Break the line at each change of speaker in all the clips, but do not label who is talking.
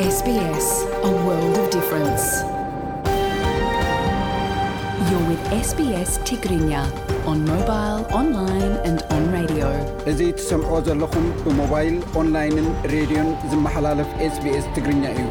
SBS, a world of difference. You're with SBS Tigrinya on mobile, online and on radio.
እዙይ ትሰምዑ ዘለኹም ብሞባይል ኦንላይንን ሬድዮን ዝመሓላለፍ SBS ትግርኛ እዩ።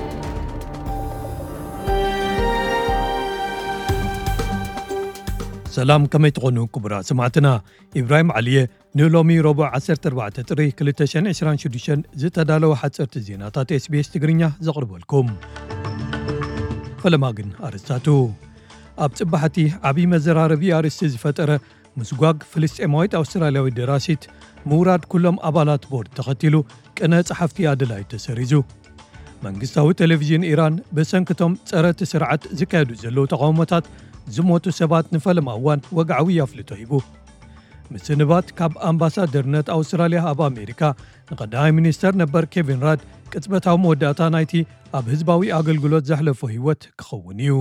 ሰላም ከመይ ትኾኑ ክቡራት ሰማዕትና ኢብራሂም ዓልየ ንሎሚ ረቡዕ 14 ጥሪ 2026 ዝተዳለወ ሓፀርቲ ዜናታት SBS ትግርኛ ዘቕርበልኩም። ፈለማ ግን ኣርስታቱ ኣብ ጽባሕቲ ዓብዪ መዘራረቢ ኣርስቲ ዝፈጠረ ምስጓግ ፍልስጤማዊት ኣውስትራልያዊ ደራሲት ምውራድ ኩሎም ኣባላት ቦርድ ተኸቲሉ ቅነ ጸሓፍቲ ኣደላይድ ተሰሪዙ። መንግስታዊ ቴሌቪዥን ኢራን ብሰንክቶም ጸረቲ ስርዓት ዝካየዱ ዘለዉ ተቃውሞታት ዝሞቱ ሰባት ንፈለማ እዋን ወግዓዊ ኣፍልጦ ሂቡ። ምስንባት ካብ ኣምባሳደርነት ኣውስትራልያ ኣብ ኣሜሪካ ንቐዳማይ ሚኒስተር ነበር ኬቪን ራድ ቅጽበታዊ መወዳእታ ናይቲ ኣብ ህዝባዊ ኣገልግሎት ዘሕለፎ ህይወት ክኸውን እዩ።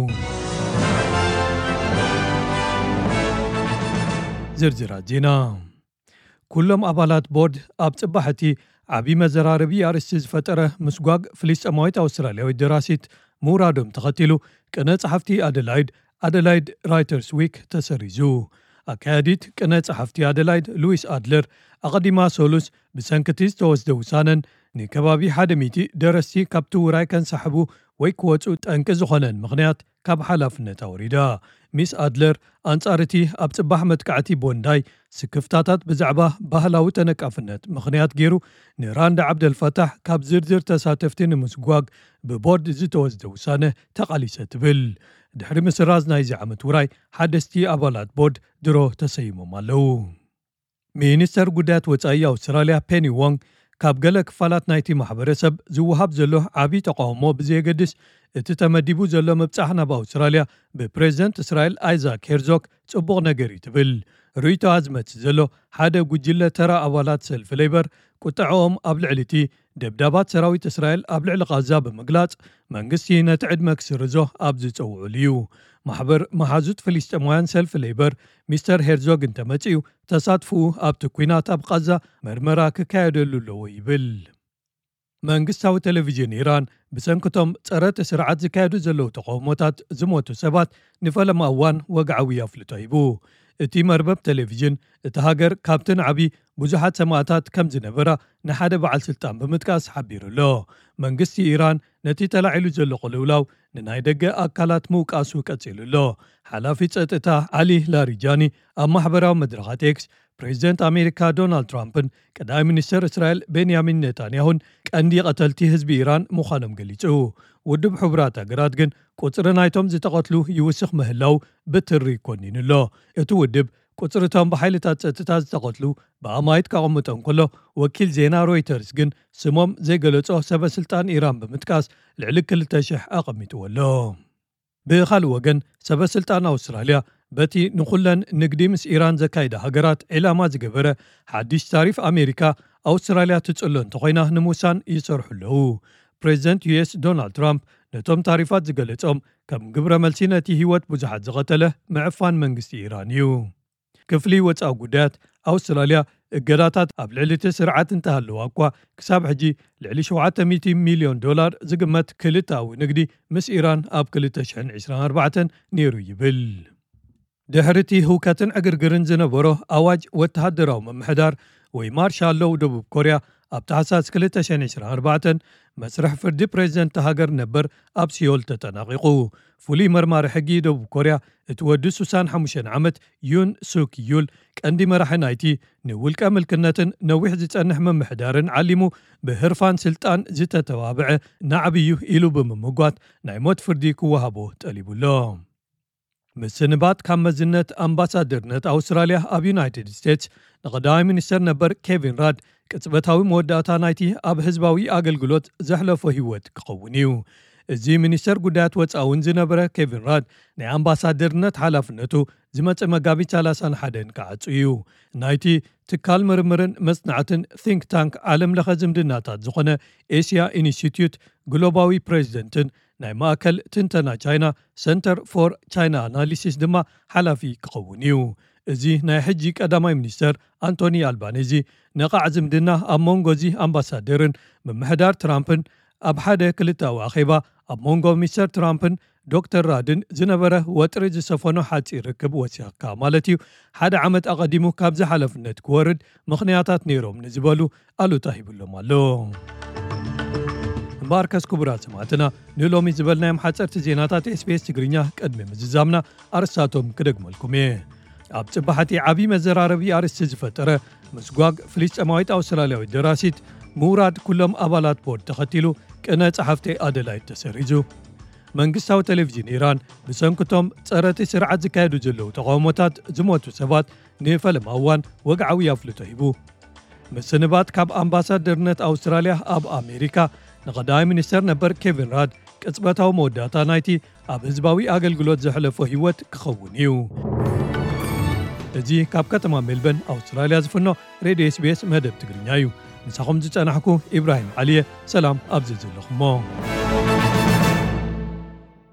ዝርዝራት ዜና ኩሎም ኣባላት ቦርድ ኣብ ጽባሕቲ ዓብዪ መዘራረቢ ኣርስቲ ዝፈጠረ ምስጓግ ፍልስጤማዊት ኣውስትራልያዊ ደራሲት ምውራዶም ተኸቲሉ ቅነ ጸሓፍቲ ኣደላይድ ራይተርስ ዊክ ተሰሪዙ። ኣካያዲት ቅነ ጸሓፍቲ ኣደላይድ ሉዊስ ኣድለር ኣቐዲማ ሶሉስ ብሰንኪቲ ዝተወስደ ውሳነን ንከባቢ 100 ደረስቲ ካብቲ ውራይ ከንሰሕቡ ወይ ክወፁ ጠንቂ ዝኾነን ምኽንያት ካብ ሓላፍነት ኣውሪዳ። ሚስ ኣድለር ኣንጻርቲ ኣብ ጽባሕ መጥቃዕቲ ቦንዳይ ስክፍታታት ብዛዕባ ባህላዊ ተነቃፍነት ምኽንያት ገይሩ ንራንዳ ዓብደልፈታሕ ካብ ዝርዝር ተሳተፍቲ ንምስጓግ ብቦርድ ዝተወስደ ውሳነ ተቓሊሰ ትብል። ድሕሪ ምስራዝ ናይዚ ዓመት ውራይ ሓደስቲ ኣባላት ቦርድ ድሮ ተሰይሞም ኣለዉ። ሚኒስተር ጉዳያት ወጻኢ ኣውስትራልያ ፔኒ ዎንግ ካብ ገለ ክፋላት ናይቲ ማሕበረሰብ ዝውሃብ ዘሎ ዓብዪ ተቃውሞ ብዘየገድስ እቲ ተመዲቡ ዘሎ ምብጻሕ ናብ ኣውስትራልያ ብፕሬዚደንት እስራኤል ኣይዛክ ሄርዞግ ጽቡቕ ነገር እዩ ትብል። ርኢቶ ዝመጽእ ዘሎ ሓደ ጉጅለ ተራ ኣባላት ሰልፊ ሌበር ቁጥዕኦም ኣብ ልዕሊ እቲ ደብዳባት ሰራዊት እስራኤል ኣብ ልዕሊ ቃዛ ብምግላጽ መንግስቲ ነቲ ዕድመ ክስርዞ ኣብ ዝጸውዑሉ እዩ። ማሕበር መሓዙት ፍልስጤማውያን ሰልፊ ሌበር ሚስተር ሄርዞግ እንተመጺኡ ተሳትፍኡ ኣብቲ ኩናት ኣብ ቃዛ መርመራ ክካየደሉ ኣለዎ ይብል። መንግስታዊ ቴሌቪዥን ኢራን ብሰንክቶም ጸረቲ ስርዓት ዝካየዱ ዘለዉ ተቃውሞታት ዝሞቱ ሰባት ንፈለማ እዋን ወግዓዊ ኣፍልጦ ሂቡ። እቲ መርበብ ቴሌቪዥን እቲ ሃገር ካብቲ ንዓቢ ብዙሓት ሰማዕታት ከም ዝነበራ ንሓደ በዓል ስልጣን ብምጥቃስ ሓቢሩ ኣሎ። መንግስቲ ኢራን ነቲ ተላዒሉ ዘሎ ቅልውላው ንናይ ደገ ኣካላት ምውቃሱ ቀጺሉ ኣሎ። ሓላፊ ጸጥታ ዓሊ ላሪጃኒ ኣብ ማሕበራዊ መድረኻት ኤክስ ፕሬዚደንት ኣሜሪካ ዶናልድ ትራምፕን ቀዳማይ ሚኒስተር እስራኤል ቤንያሚን ኔታንያሁን ቀንዲ ቀተልቲ ህዝቢ ኢራን ምዃኖም ገሊጹ። ውድብ ሕቡራት ሃገራት ግን ቁጽሪ ናይቶም ዝተቐትሉ ይውስኽ ምህላው ብትሪ ይኮኒኑ ኣሎ። እቲ ውድብ ቁጽርቶም ብሓይልታት ጸጥታ ዝተቐትሉ ብኣማይት ካቐምጦም ከሎ ወኪል ዜና ሮይተርስ ግን ስሞም ዘይገለጾ ሰበስልጣን ኢራን ብምጥቃስ ልዕሊ 2,000 ኣቐሚጥዎ ኣሎ። ብኻልእ ወገን ሰበስልጣን ኣውስትራልያ በቲ ንኹለን ንግዲ ምስ ኢራን ዘካይዳ ሃገራት ዕላማ ዝገበረ ሓድሽ ታሪፍ ኣሜሪካ ኣውስትራልያ ትጽሎ እንተኾይና ንምውሳን ይሰርሑ ኣለዉ። ፕሬዚደንት ዩኤስ ዶናልድ ትራምፕ ነቶም ታሪፋት ዝገለጾም ከም ግብረ መልሲ ነቲ ህይወት ብዙሓት ዝቐተለ ምዕፋን መንግስቲ ኢራን እዩ። ክፍሊ ወፃኢ ጉዳያት ኣውስትራልያ እገዳታት ኣብ ልዕሊ እቲ ስርዓት እንተሃለዋ እኳ ክሳብ ሕጂ ልዕሊ $700 ሚልዮን ዝግመት ክልታዊ ንግዲ ምስ ኢራን ኣብ 2024 ነይሩ ይብል። ድሕርቲ ህውከትን ዕግርግርን ዝነበሮ ኣዋጅ ወተሃደራዊ መምሕዳር ወይ ማርሻል ሎው ደቡብ ኮርያ ኣብ ታሕሳስ 2024 መስርሕ ፍርዲ ፕሬዚደንት ሃገር ነበር ኣብ ሲዮል ተጠናቂቁ። ፍሉይ መርማሪ ሕጊ ደቡብ ኮርያ እቲ ወዲ 65 ዓመት ዩን ሱክ ዩል ቀንዲ መራሒ ናይቲ ንውልቀ ምልክነትን ነዊሕ ዝጸንሕ መምሕዳርን ዓሊሙ ብህርፋን ስልጣን ዝተተባብዐ ናዕብዩ ኢሉ ብምምጓት ናይ ሞት ፍርዲ ክወሃቦ ጠሊቡሎ። ምስንባት ካብ መዝነት ኣምባሳደርነት ኣውስትራልያ ኣብ ዩናይትድ ስቴትስ ንቐዳማይ ሚኒስተር ነበር ኬቪን ራድ ቅጽበታዊ መወዳእታ ናይቲ ኣብ ህዝባዊ ኣገልግሎት ዘሕለፎ ህይወት ክኸውን እዩ። እዚ ሚኒስተር ጉዳያት ወፃውን ዝነበረ ኬቪን ራድ ናይ ኣምባሳደርነት ሓላፍነቱ ዝመጽእ መጋቢት 31 ክዓጹ እዩ። ናይቲ ትካል ምርምርን መጽናዕትን ቲንክ ታንክ ዓለም ለኸ ዝምድናታት ዝኾነ ኤስያ ኢንስቲትዩት ግሎባዊ ፕሬዚደንትን ናይ ማእከል ትንተና ቻይና ሰንተር ፎር ቻይና ኣናሊሲስ ድማ ሓላፊ ክኸውን እዩ። እዚ ናይ ሕጂ ቀዳማይ ሚኒስተር አንቶኒ አልባኔዚ ነቃዕ ዝምድና ኣብ መንጎዚ ኣምባሳደርን ምምሕዳር ትራምፕን ኣብ ሓደ ክልታዊ ኣኼባ ኣብ ሞንጎ ሚስተር ትራምፕን ዶክተር ራድን ዝነበረ ወጥሪ ዝሰፈኖ ሓፂር ርክብ ወሲኽካ ማለት እዩ ሓደ ዓመት ኣቐዲሙ ካብ ዝሓለፍነት ክወርድ ምኽንያታት ነይሮም ንዝበሉ ኣሉታ ሂብሎም ኣሎ። እምበኣርከስ ክቡራት ሰማዕትና ንሎሚ ዝበልናዮም ሓፀርቲ ዜናታት SBS ትግርኛ ቅድሚ ምዝዛምና ኣርስታቶም ክደግመልኩም እየ። ኣብ ጽባሕቲ ዓብዪ መዘራረቢ ኣርስቲ ዝፈጠረ ምስጓግ ፍልስጤማዊት ኣውስትራልያዊት ደራሲት ሙራድ ኩሎም ኣባላት ቦርድ ተኸቲሉ ቅነ ጸሓፍቲ ኣደላይት ተሰሪዙ። መንግስታዊ ቴሌቪዥን ኢራን ብሰንክቶም ጸረቲ ስርዓት ዝካየዱ ዘለዉ ተቃውሞታት ዝሞቱ ሰባት ንፈለማ እዋን ወግዓዊ ኣፍልጦ ሂቡ። ምስንባት ካብ ኣምባሳደርነት ኣውስትራልያ ኣብ ኣሜሪካ ንቐዳማይ ሚኒስተር ነበር ኬቪን ራድ ቅጽበታዊ መወዳእታ ናይቲ ኣብ ህዝባዊ ኣገልግሎት ዘሕለፎ ህይወት ክኸውን እዩ። እዚ ካብ ከተማ ሜልበርን ኣውስትራልያ ዝፍኖ ሬድዮ SBS መደብ ትግርኛ እዩ። ንሳኹም ዝጸናሕኩ ኢብራሂም ዓልየ ሰላም ኣብዚ ዘለኹሞ